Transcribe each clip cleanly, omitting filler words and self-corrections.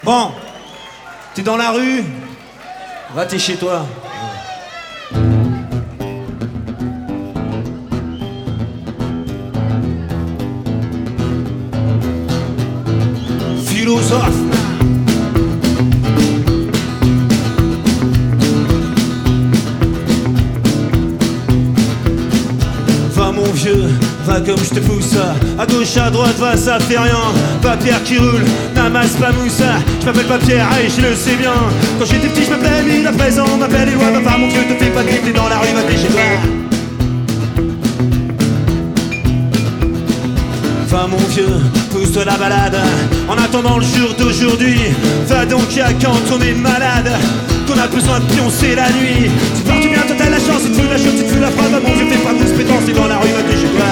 Bon, t'es dans la rue, va t'es chez toi. Philosophe. Va mon vieux, va comme je te pousse. À gauche, à droite, va, ça fait rien. Pas Pierre qui roule, n'amasse pas Moussa. Je m'appelle pas Pierre, et je le sais bien. Quand j'étais petit, je m'appelais Mille, à présent, on m'appelle Éloi. Va mon vieux, te fais pas t'es dans la rue, va t'es chez toi. Va mon vieux, pousse-toi la balade. En attendant le jour d'aujourd'hui, va donc à quand on est malade, qu'on a besoin de pioncer la nuit. Tu pars, tu viens, toi t'as la chance, tu te fous la chute, tu te fous la phrase. Va mon vieux, fais pas de spétance, t'es dans la rue, va t'es chez toi.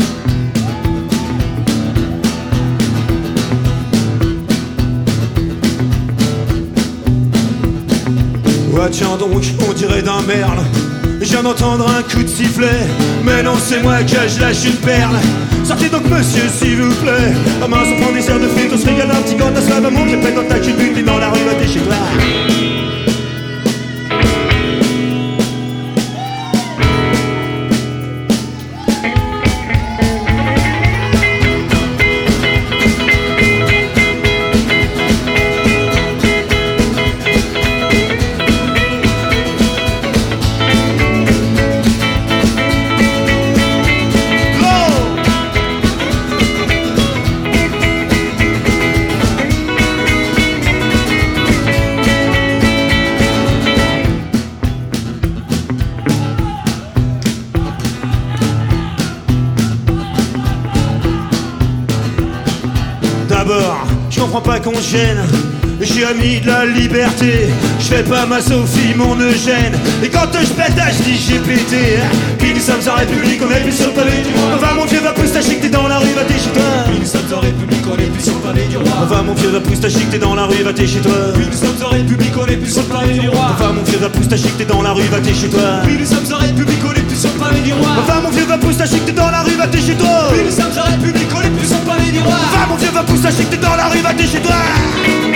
Ouais tiens donc, on dirait d'un merle. Je viens d'entendre un coup de sifflet. Mais non c'est moi que je lâche une perle. Sortez donc monsieur s'il vous plaît. Ah mince on prend des serres de frites, on se régale un petit gant à soi. Va mon vieux, pète dans ta chute, t'es dans la rue, va t'es chez toi. D'abord, je comprends pas qu'on se gêne. J'ai ami de la liberté. Je fais pas ma Sophie, mon Eugène. Et quand je pète, je dis j'ai pété. Puis nous sommes en République, on est plus sur le pavé du roi. Va mon vieux, va pousse ta chic, t'es dans la rue, va t'es chez toi. Puis nous sommes en République, on est plus sur le pavé du roi. Va mon vieux, va pousse ta chic, t'es dans la rue, va t'es chez toi. Puis nous sommes en République, on est plus sur le pavé du roi. Va mon vieux, va pousse ta chic, t'es dans la rue, va t'es chez toi. Puis nous sommes en République, on est plus sur le pavé du roi. Va mon vieux, va pousse ta chic, t'es dans la rue, va t'es chez toi. Puis nous sommes en République, on est plus sur le pavé du roi. Va mon vieux, va pousse ta chic, t'es dans la rue, va t'es chez toi.